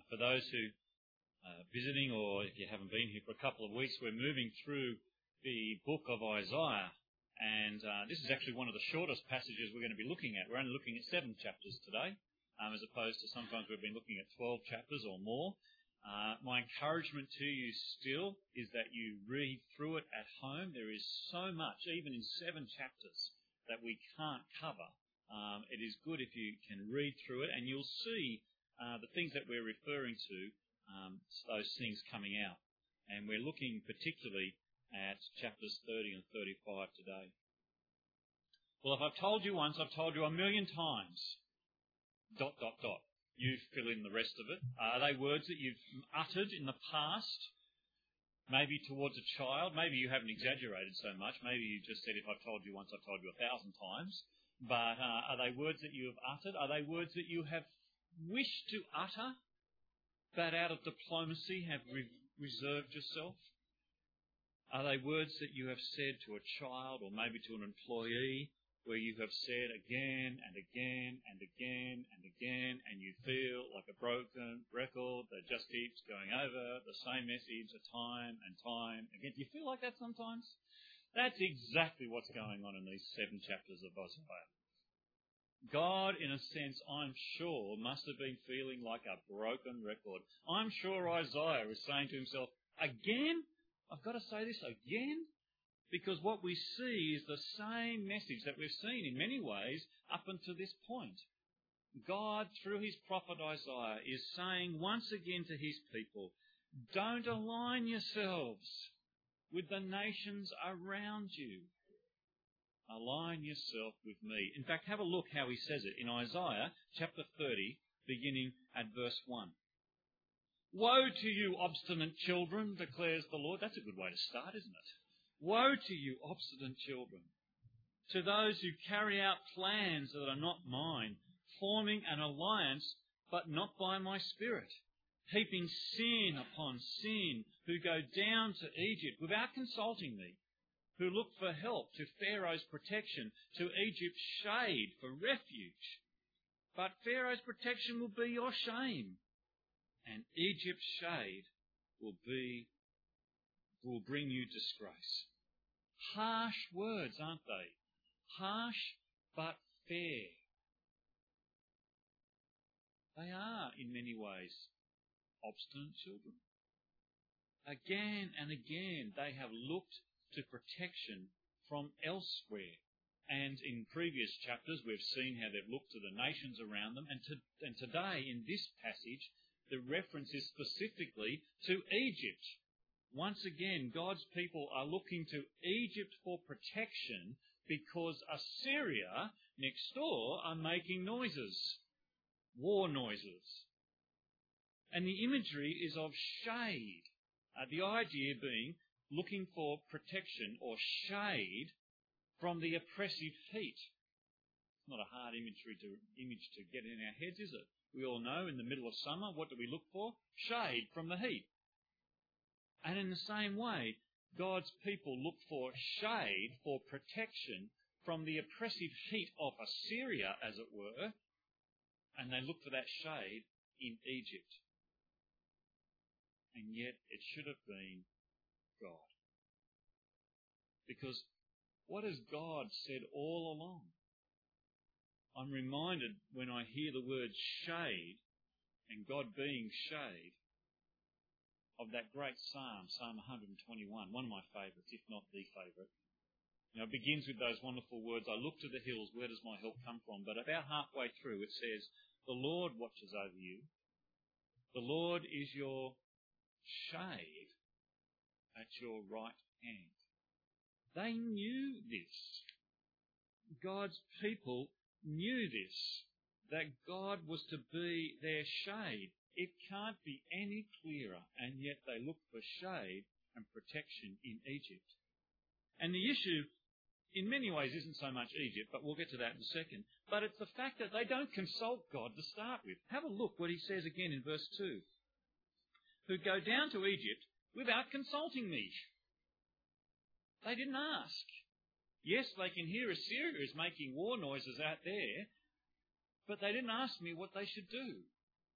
For those who are visiting, or if you haven't been here for a couple of weeks, we're moving through the book of Isaiah. And this is actually one of the shortest passages we're going to be looking at. We're only looking at 7 chapters today, as opposed to sometimes we've been looking at 12 chapters or more. My encouragement to you still is that you read through it at home. There is so much, even in 7 chapters, that we can't cover. It is good if you can read through it, and you'll see the things that we're referring to, those things coming out. And we're looking particularly at chapters 30 and 35 today. Well, if I've told you once, I've told you a million times. ... You fill in the rest of it. Are they words that you've uttered in the past? Maybe towards a child. Maybe you haven't exaggerated so much. Maybe you just said, if I've told you once, I've told you 1,000 times. But are they words that you have uttered? Are they words that you have wished to utter, but out of diplomacy have reserved yourself? Are they words that you have said to a child or maybe to an employee, where you have said again and again and again and again, and you feel like a broken record that just keeps going over the same message time and time again? Do you feel like that sometimes? That's exactly what's going on in these 7 chapters of Isaiah. God, in a sense, I'm sure, must have been feeling like a broken record. I'm sure Isaiah is saying to himself, again? I've got to say this again? Because what we see is the same message that we've seen in many ways up until this point. God, through his prophet Isaiah, is saying once again to his people, don't align yourselves with the nations around you. Align yourself with me. In fact, have a look how he says it in Isaiah chapter 30, beginning at verse 1. Woe to you, obstinate children, declares the Lord. That's a good way to start, isn't it? Woe to you, obstinate children, to those who carry out plans that are not mine, forming an alliance, but not by my Spirit, heaping sin upon sin, who go down to Egypt without consulting me, who look for help to Pharaoh's protection, to Egypt's shade for refuge. But Pharaoh's protection will be your shame, and Egypt's shade will bring you disgrace. Harsh words, aren't they? Harsh but fair. They are, in many ways, obstinate children. Again and again, they have looked to protection from elsewhere. And in previous chapters, we've seen how they've looked to the nations around them. And today, in this passage, the reference is specifically to Egypt. Once again, God's people are looking to Egypt for protection because Assyria next door are making noises, war noises. And the imagery is of shade, the idea being looking for protection or shade from the oppressive heat. It's not a hard image to get in our heads, is it? We all know in the middle of summer, what do we look for? Shade from the heat. And in the same way, God's people look for shade, for protection from the oppressive heat of Assyria, as it were, and they look for that shade in Egypt. And yet it should have been God. Because what has God said all along? I'm reminded when I hear the word shade, and God being shade, of that great psalm, Psalm 121, one of my favourites, if not the favourite. It begins with those wonderful words, I look to the hills, where does my help come from? But about halfway through it says, the Lord watches over you. The Lord is your shade at your right hand. They knew this. God's people knew this, that God was to be their shade. It can't be any clearer, and yet they look for shade and protection in Egypt. And the issue, in many ways, isn't so much Egypt, but we'll get to that in a second. But it's the fact that they don't consult God to start with. Have a look what he says again in verse 2. Who go down to Egypt without consulting me. They didn't ask. Yes, they can hear Assyria is making war noises out there, but they didn't ask me what they should do.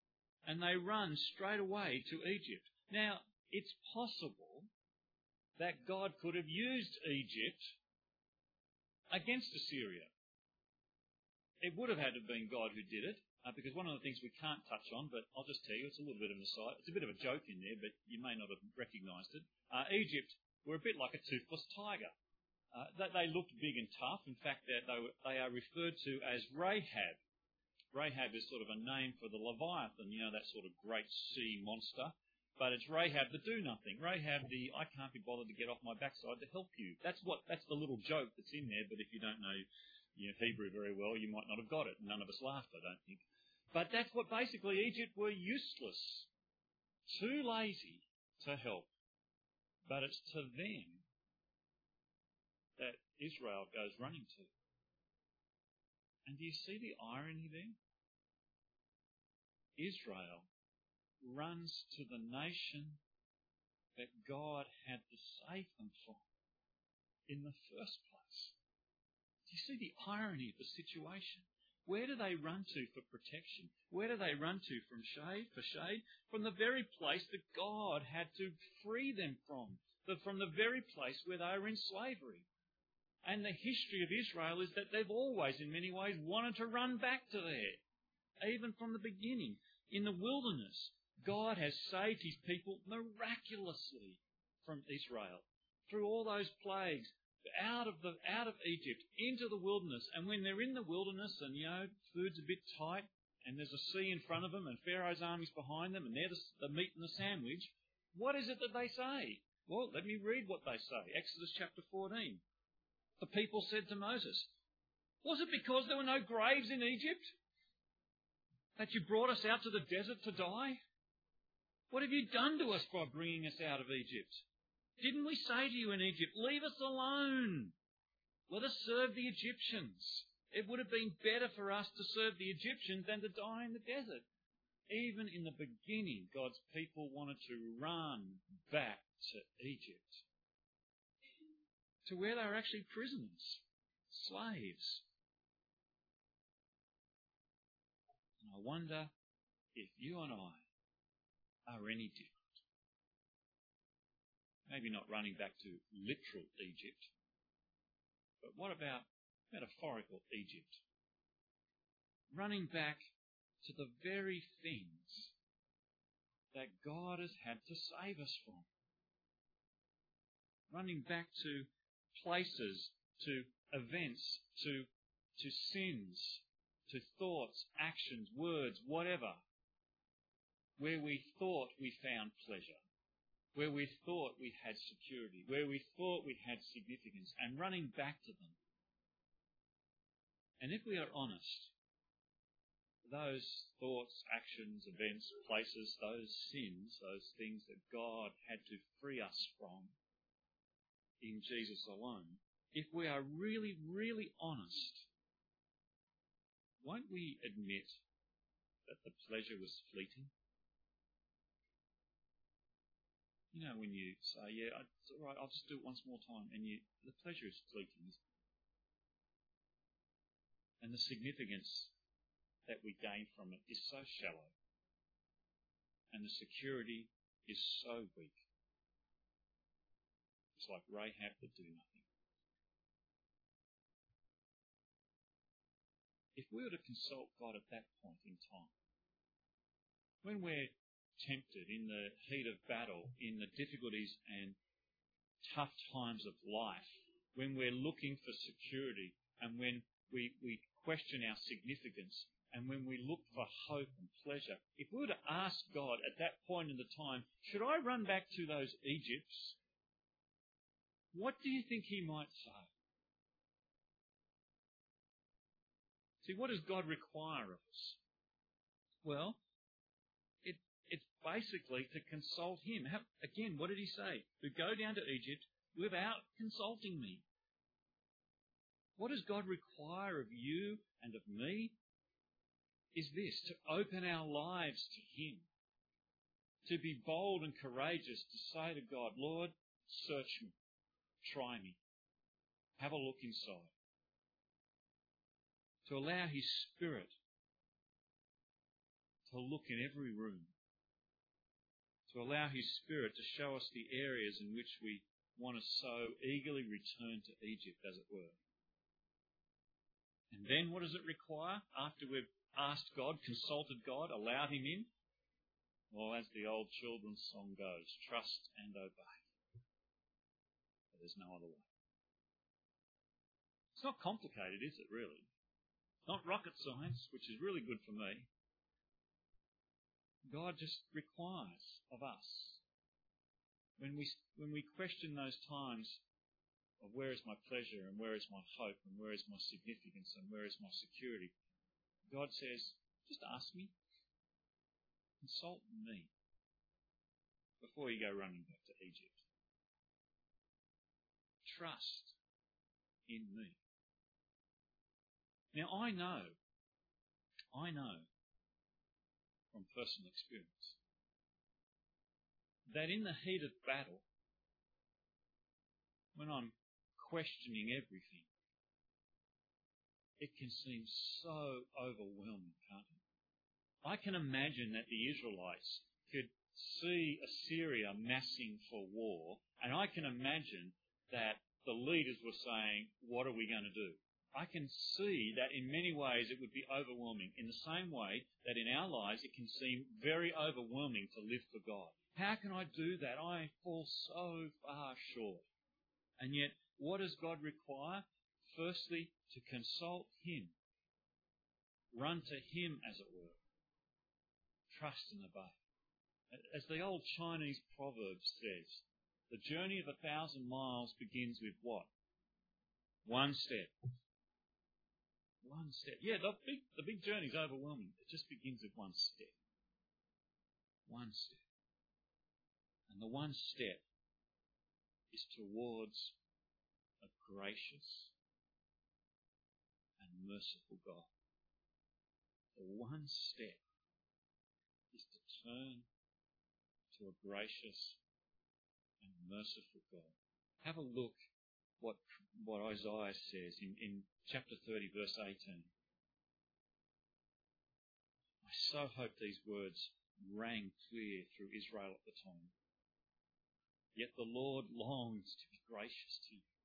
and they run straight away to Egypt. Now, it's possible that God could have used Egypt against Assyria. It would have had to have been God who did it, because one of the things we can't touch on, but I'll just tell you, it's a little bit of an aside. It's a bit of a joke in there, but you may not have recognised it. Egypt were a bit like a toothless tiger. They looked big and tough. In fact, they are referred to as Rahab. Rahab is sort of a name for the Leviathan, that sort of great sea monster. But it's Rahab the do-nothing. Rahab the I can't be bothered to get off my backside to help you. That's the little joke that's in there, but if you don't know Hebrew very well, you might not have got it. None of us laughed, I don't think. But that's what basically Egypt were useless, too lazy to help. But it's to them that Israel goes running to. And do you see the irony there? Israel runs to the nation that God had to save them from in the first place. Do you see the irony of the situation? Where do they run to for protection? Where do they run to for shade? From the very place that God had to free them from the very place where they were in slavery. And the history of Israel is that they've always, in many ways, wanted to run back to there. Even from the beginning. In the wilderness, God has saved his people miraculously from Israel. Through all those plagues, out of Egypt, into the wilderness. And when they're in the wilderness and, food's a bit tight, and there's a sea in front of them, and Pharaoh's army's behind them, and they're the meat and the sandwich, what is it that they say? Well, let me read what they say. Exodus chapter 14. The people said to Moses, "Was it because there were no graves in Egypt that you brought us out to the desert to die? What have you done to us by bringing us out of Egypt? Didn't we say to you in Egypt, 'Leave us alone. Let us serve the Egyptians'? It would have been better for us to serve the Egyptians than to die in the desert." Even in the beginning, God's people wanted to run back to Egypt, to where they were actually prisoners, slaves. And I wonder if you and I are any different. Maybe not running back to literal Egypt, but what about metaphorical Egypt? Running back to the very things that God has had to save us from. Running back to places, to events, to sins, to thoughts, actions, words, whatever, where we thought we found pleasure, where we thought we had security, where we thought we had significance, and running back to them. And if we are honest, those thoughts, actions, events, places, those sins, those things that God had to free us from in Jesus alone, if we are really, really honest, won't we admit that the pleasure was fleeting? When you say, it's all right, I'll just do it once more time, and the pleasure is fleeting. And the significance that we gain from it is so shallow, and the security is so weak. It's like Rahab the do-nothing. If we were to consult God at that point in time, when we're tempted in the heat of battle, in the difficulties and tough times of life, when we're looking for security and when we question our significance and when we look for hope and pleasure, if we were to ask God at that point in the time, should I run back to those Egypts? What do you think he might say? See, what does God require of us? Well, it's basically to consult him. Again, what did he say? To go down to Egypt without consulting me. What does God require of you and of me? Is this, to open our lives to him. To be bold and courageous to say to God, Lord, search me. Try me. Have a look inside. To allow his Spirit to look in every room, to allow His Spirit to show us the areas in which we want to so eagerly return to Egypt, as it were. And then what does it require after we've asked God, consulted God, allowed Him in? Well, as the old children's song goes, trust and obey. But there's no other way. It's not complicated, is it, really? It's not rocket science, which is really good for me. God just requires of us. When we question those times of where is my pleasure and where is my hope and where is my significance and where is my security, God says, just ask me. Consult me before you go running back to Egypt. Trust in me. Now I know from personal experience that in the heat of battle, when I'm questioning everything, it can seem so overwhelming, can't it? I can imagine that the Israelites could see Assyria massing for war, and I can imagine that the leaders were saying, what are we going to do? I can see that in many ways it would be overwhelming, in the same way that in our lives it can seem very overwhelming to live for God. How can I do that? I fall so far short. And yet, what does God require? Firstly, to consult Him. Run to Him, as it were. Trust and obey. As the old Chinese proverb says, the journey of 1,000 miles begins with what? One step. One step. Yeah, the big journey is overwhelming. It just begins with one step. One step. And the one step is towards a gracious and merciful God. The one step is to turn to a gracious and merciful God. Have a look what Isaiah says in chapter 30, verse 18. I so hope these words rang clear through Israel at the time. Yet the Lord longs to be gracious to you.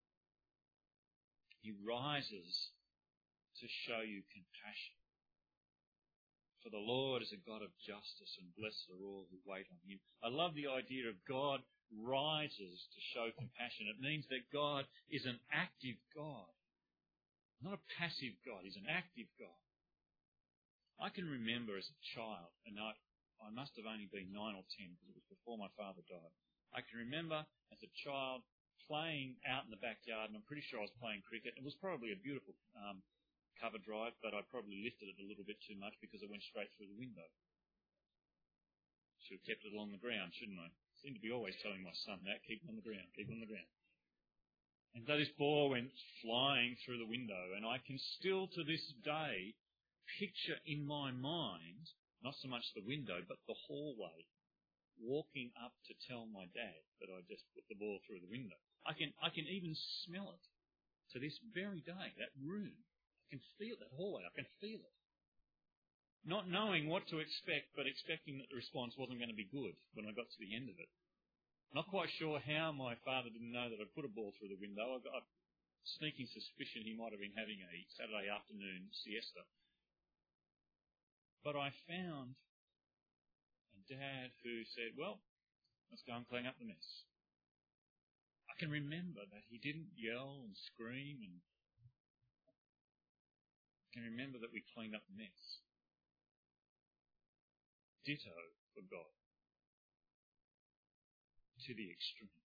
He rises to show you compassion. For the Lord is a God of justice, and blessed are all who wait on Him. I love the idea of God rises to show compassion. It means that God is an active God, not a passive God. He's an active God. I can remember as a child, and I must have only been 9 or 10 because it was before my father died. I can remember as a child playing out in the backyard, and I'm pretty sure I was playing cricket. It was probably a beautiful cover drive, but I probably lifted it a little bit too much because it went straight through the window. Should have kept it along the ground, shouldn't I? Seem to be always telling my son that, keep it on the ground, keep it on the ground. And so this ball went flying through the window, and I can still to this day picture in my mind, not so much the window, but the hallway, walking up to tell my dad that I just put the ball through the window. I can even smell it to this very day, that room. I can feel that hallway. I can feel it. Not knowing what to expect, but expecting that the response wasn't going to be good when I got to the end of it. Not quite sure how my father didn't know that I'd put a ball through the window. I got a sneaking suspicion he might have been having a Saturday afternoon siesta. But I found a dad who said, well, let's go and clean up the mess. I can remember that he didn't yell and scream, and I can remember that we cleaned up the mess. Ditto for God. To the extreme.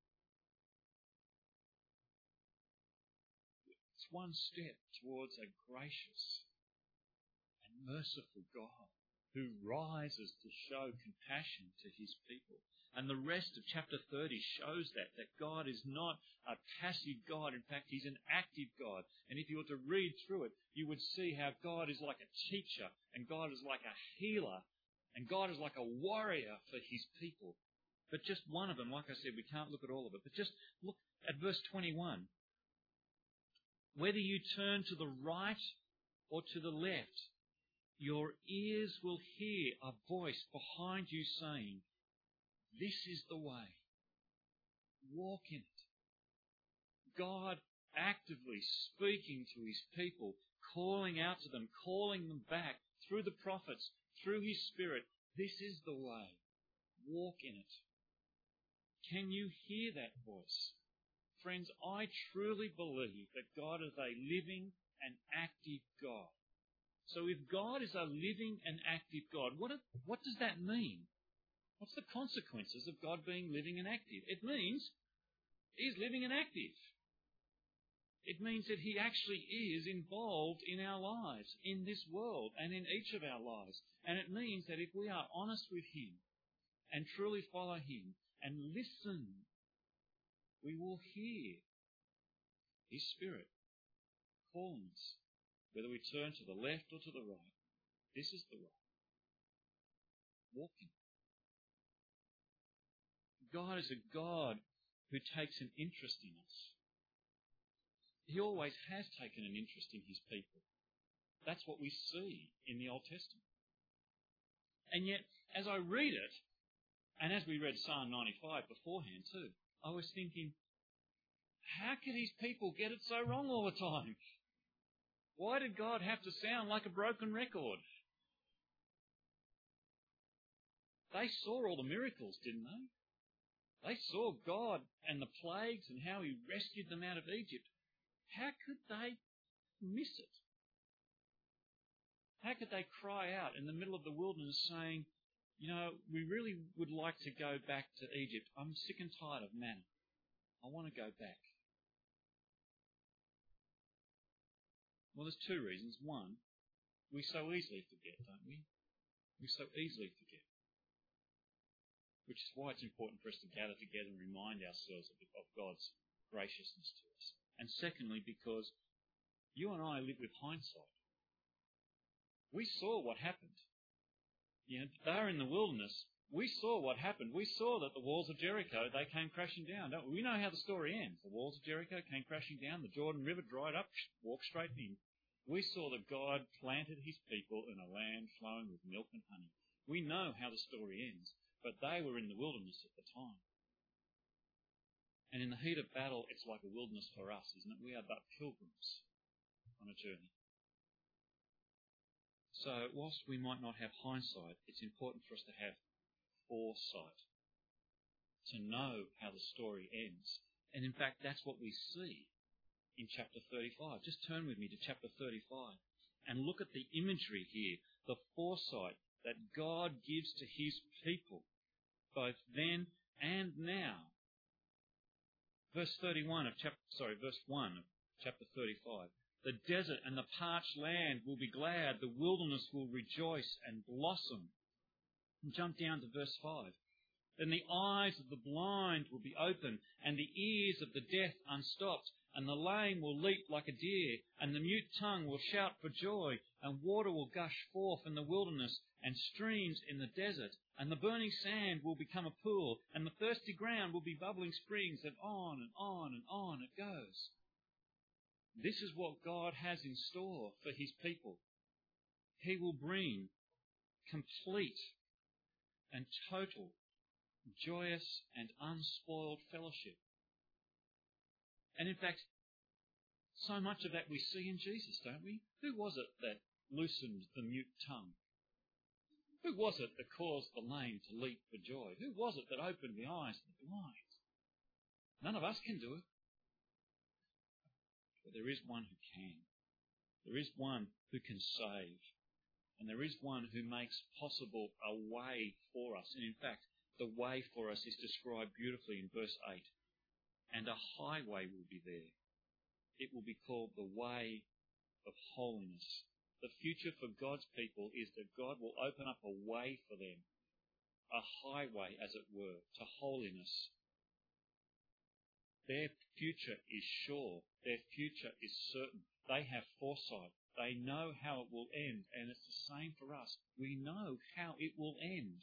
It's one step towards a gracious and merciful God who rises to show compassion to His people. And the rest of chapter 30 shows that God is not a passive God. In fact, He's an active God. And if you were to read through it, you would see how God is like a teacher, and God is like a healer, and God is like a warrior for His people. But just one of them, like I said, we can't look at all of it. But just look at verse 21. Whether you turn to the right or to the left, your ears will hear a voice behind you saying, this is the way. Walk in it. God actively speaking to his people, calling out to them, calling them back through the prophets, through his Spirit. This is the way. Walk in it. Can you hear that voice? Friends, I truly believe that God is a living and active God. So if God is a living and active God, what does that mean? What's the consequences of God being living and active? It means he's living and active. It means that he actually is involved in our lives, in this world, and in each of our lives. And it means that if we are honest with him and truly follow him and listen, we will hear his Spirit calling us, whether we turn to the left or to the right. This is the way. Walking. God is a God who takes an interest in us. He always has taken an interest in his people. That's what we see in the Old Testament. And yet, as I read it, and as we read Psalm 95 beforehand too, I was thinking, how can his people get it so wrong all the time? Why did God have to sound like a broken record? They saw all the miracles, didn't they? They saw God and the plagues and how he rescued them out of Egypt. How could they miss it? How could they cry out in the middle of the wilderness saying, we really would like to go back to Egypt. I'm sick and tired of manna. I want to go back. Well, there's two reasons. One, we so easily forget, don't we? We so easily forget. Which is why it's important for us to gather together and remind ourselves of God's graciousness to us. And secondly, because you and I live with hindsight. We saw what happened. They were in the wilderness. We saw what happened. We saw that the walls of Jericho, they came crashing down. Don't we? We know how the story ends. The walls of Jericho came crashing down. The Jordan River dried up, walked straight in. We saw that God planted his people in a land flowing with milk and honey. We know how the story ends. But they were in the wilderness at the time. And in the heat of battle, it's like a wilderness for us, isn't it? We are but pilgrims on a journey. So, whilst we might not have hindsight, it's important for us to have foresight, to know how the story ends. And in fact, that's what we see in chapter 35. Just turn with me to chapter 35 and look at the imagery here, the foresight that God gives to his people, both then and now. Verse 1 of chapter 35. The desert and the parched land will be glad, the wilderness will rejoice and blossom. And jump down to verse 5. Then the eyes of the blind will be open, and the ears of the deaf unstopped, and the lame will leap like a deer, and the mute tongue will shout for joy, and water will gush forth in the wilderness, and streams in the desert, and the burning sand will become a pool, and the thirsty ground will be bubbling springs, and on and on and on it goes. This is what God has in store for his people. He will bring complete and total, joyous and unspoiled fellowship. And in fact, so much of that we see in Jesus, don't we? Who was it that loosened the mute tongue? Who was it that caused the lame to leap for joy? Who was it that opened the eyes of the blind? None of us can do it. But there is one who can. There is one who can save. And there is one who makes possible a way for us. And in fact, the way for us is described beautifully in verse 8. And a highway will be there. It will be called the way of holiness. The future for God's people is that God will open up a way for them. A highway, as it were, to holiness. Their future is sure. Their future is certain. They have foresight. They know how it will end. And it's the same for us. We know how it will end.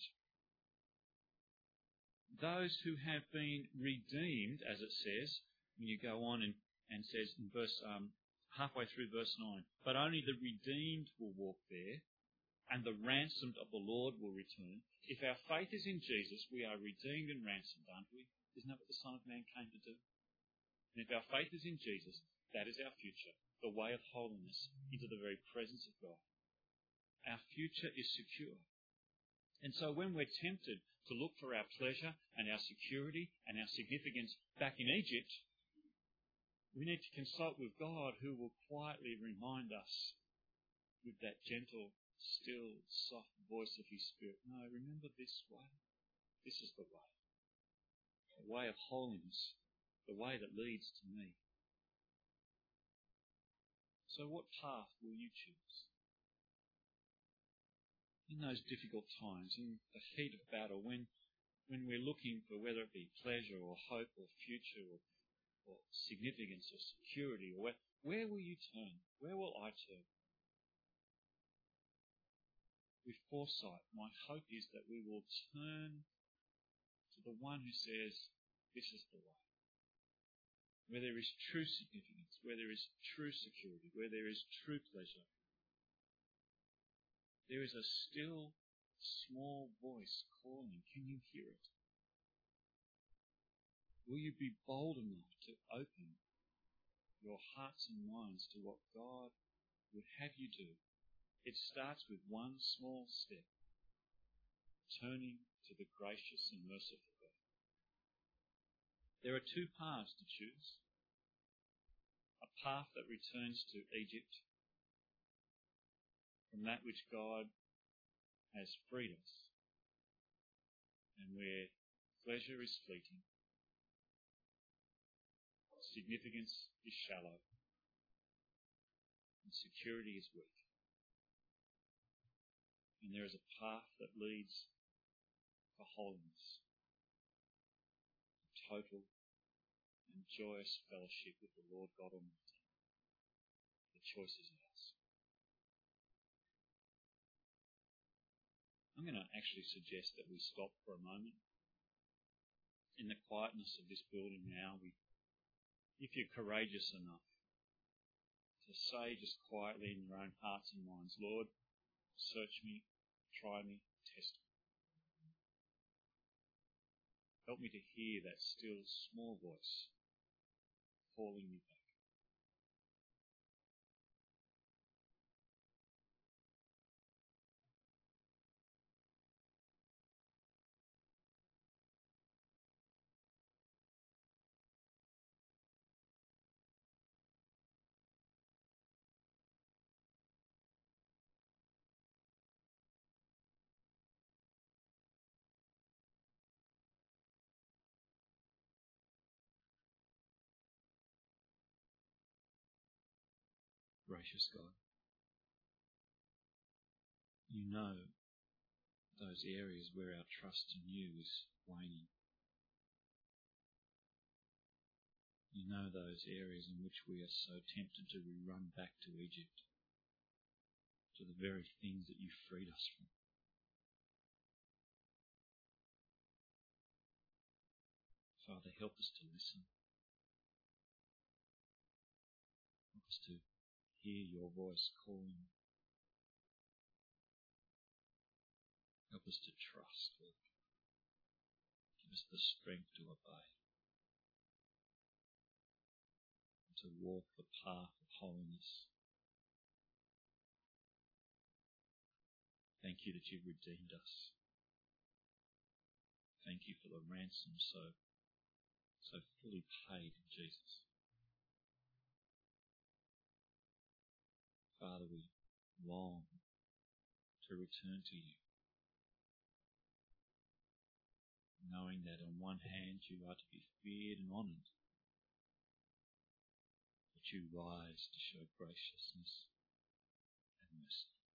Those who have been redeemed, as it says, when you go on and says in verse halfway through verse 9, but only the redeemed will walk there. and the ransomed of the Lord will return. If our faith is in Jesus, we are redeemed and ransomed, aren't we? Isn't that what the Son of Man came to do? And if our faith is in Jesus, that is our future, the way of holiness into the very presence of God. Our future is secure. And so when we're tempted to look for our pleasure and our security and our significance back in Egypt, we need to consult with God, who will quietly remind us with that gentle, still, soft voice of His Spirit, no, remember this way. This is the way of holiness, the way that leads to me. So what path will you choose? In those difficult times, in the heat of battle, when we're looking for whether it be pleasure or hope or future or significance or security, or where will you turn? Where will I turn? With foresight, my hope is that we will turn to the one who says, this is the way. Where there is true significance, where there is true security, where there is true pleasure. There is a still, small voice calling. Can you hear it? Will you be bold enough to open your hearts and minds to what God would have you do? It starts with one small step, turning to the gracious and merciful God. There are two paths to choose. A path that returns to Egypt, from that which God has freed us, and where pleasure is fleeting, significance is shallow, and security is weak. And there is a path that leads to holiness, total and joyous fellowship with the Lord God Almighty. The choice is ours. I'm going to actually suggest that we stop for a moment. In the quietness of this building now, if you're courageous enough to say just quietly in your own hearts and minds, Lord, search me, try me, test me. Help me to hear that still small voice calling me back. Gracious God, you know those areas where our trust in you is waning. You know those areas in which we are so tempted to run back to Egypt, to the very things that you freed us from. Father, help us to listen. Help us to hear your voice calling. Help us to trust, Lord. Give us the strength to obey, and to walk the path of holiness. Thank you that you've redeemed us. Thank you for the ransom so fully paid in Jesus. Father, we long to return to you, knowing that on one hand you are to be feared and honoured, but you rise to show graciousness and mercy.